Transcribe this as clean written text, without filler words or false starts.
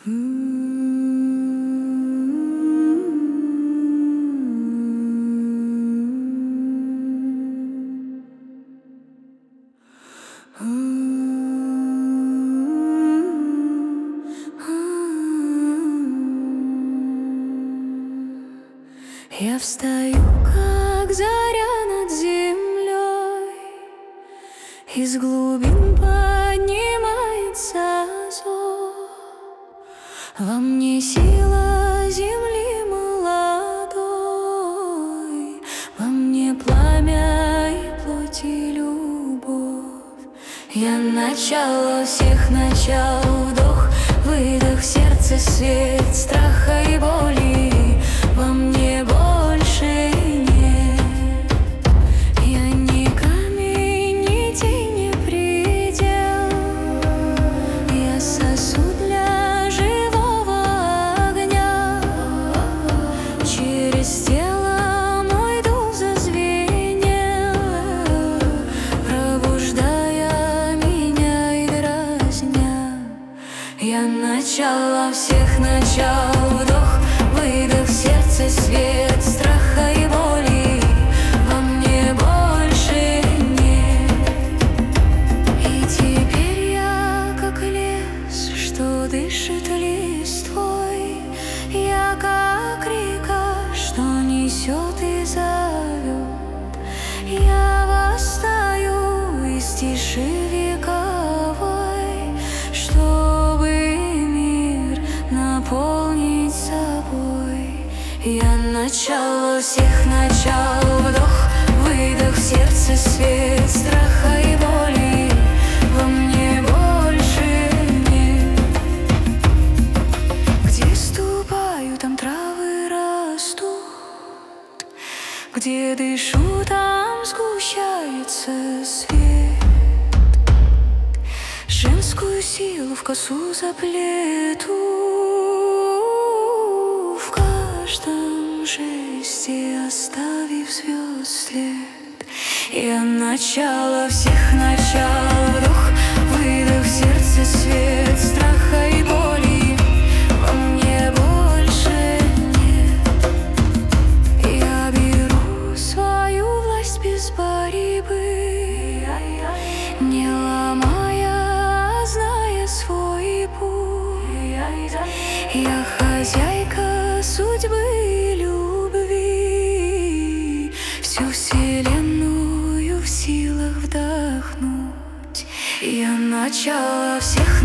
Я встаю, как заря над землей, из глубин поднимается зов. Во мне сила земли молодой, во мне пламя и плоть и любовь. Я начало всех начал, вдох, выдох, в сердце свет страха и боли. Во мне больше нет. Я ни камень, ни тень, ни предел. Я сосуд для живого огня. Через тело мой дух зазвенел, пробуждая меня и дразня. Я начало всех начал, вдох, выдох, в сердце свет страха и боли. Во мне больше нет. И теперь я как лес, что дышит листвой. Я как река, что несет и зовет. Я восстаю из тиши вековой, чтобы мир наполнить собой. Я начало всех начал, вдох, выдох, в сердце свет страха и боли. Во мне больше нет. Где ступаю, там травы растут, где дышу, там сгущается свет. Женскую силу в косу заплету, в каждом жесте оставив звезд след. Я начало всех начал, вдох, выдох, в сердце свет страха и боли. Во мне больше нет. Я беру свою власть без борьбы, не ломая, зная свой путь. Я хозяйка судьбы и любви, всю вселенную в силах вдохнуть. Я начало всех